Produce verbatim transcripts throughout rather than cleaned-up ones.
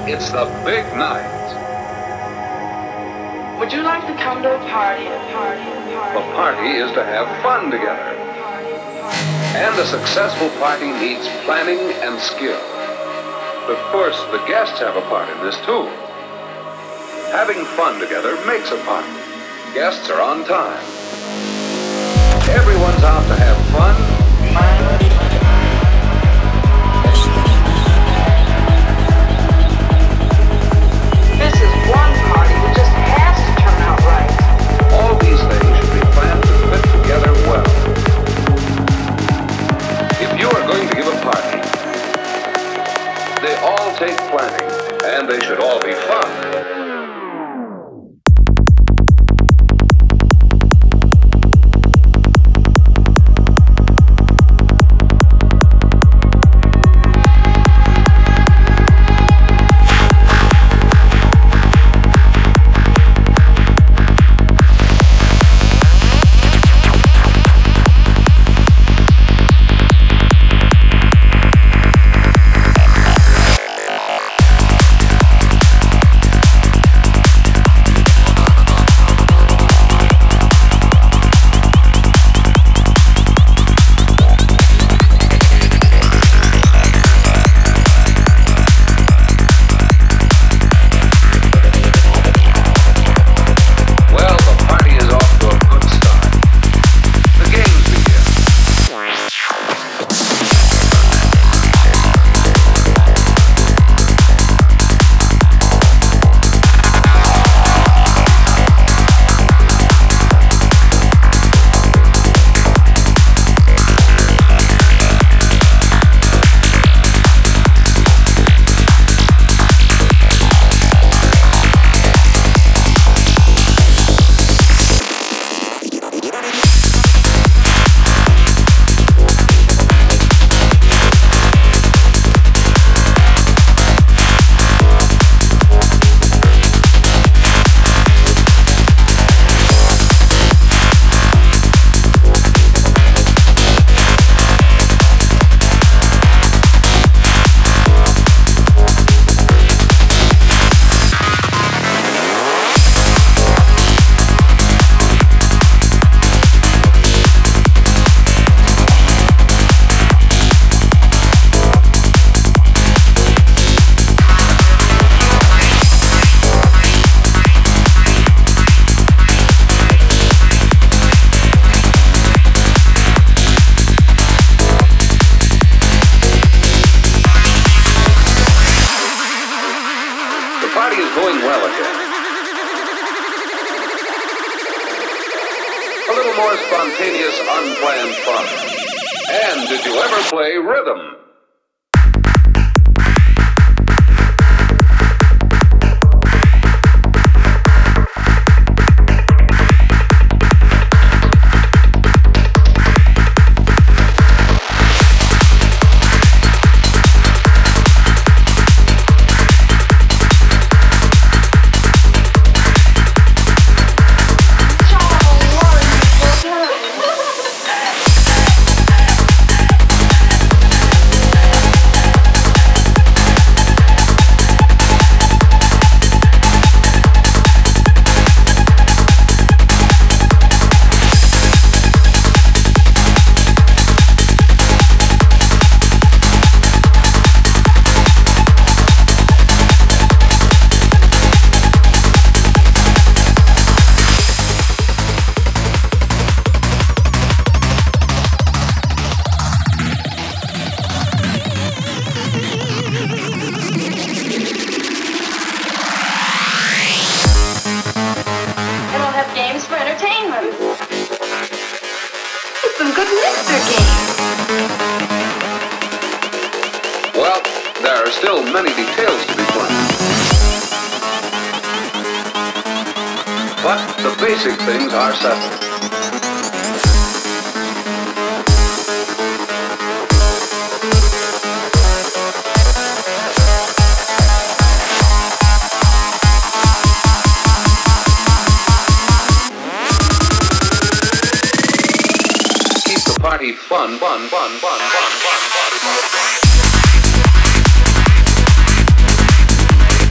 It's the big night. Would you like to come to a party, a party, a party? The party is to have fun together. And a successful party needs planning and skill. Of course, the guests have a part in this too. Having fun together makes a party. Guests are on time. Everyone's out to have fun. This is one party that just has to turn out right. All these things should be planned to fit together well. If you are going to give a party, they all take planning, and they should all be fun. Spontaneous, unplanned fun. And did you ever play rhythm? Many details to be planned. But the basic things are settled. Keep the party fun, fun, fun, fun, fun, fun, fun, fun.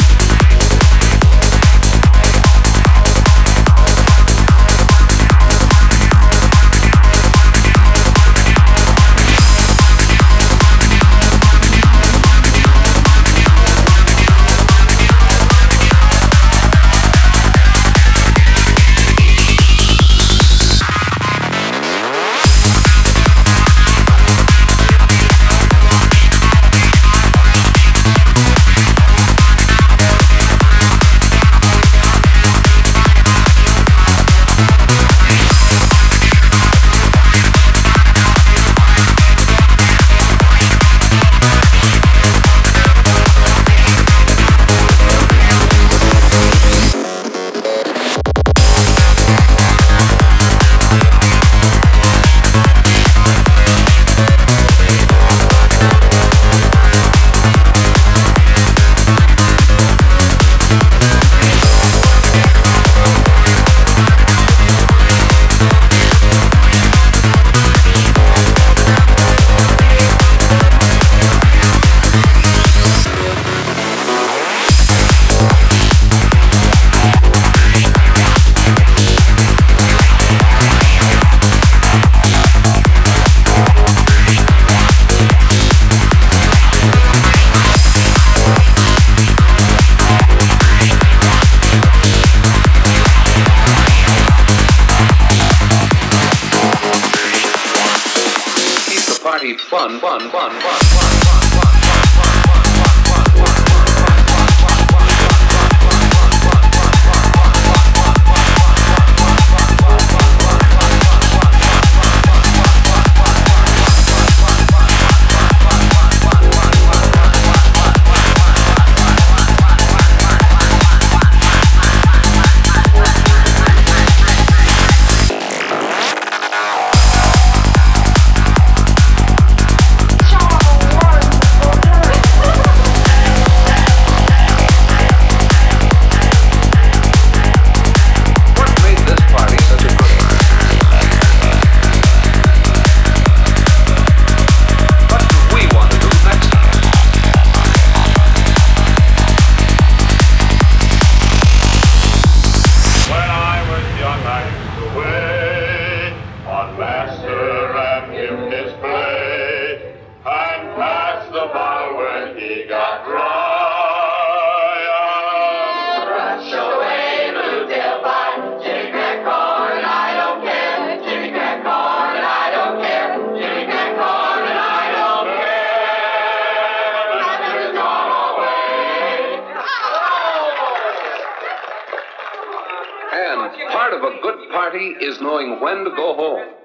fun, fun, fun, fun, fun, fun. And part of a good party is knowing when to go home.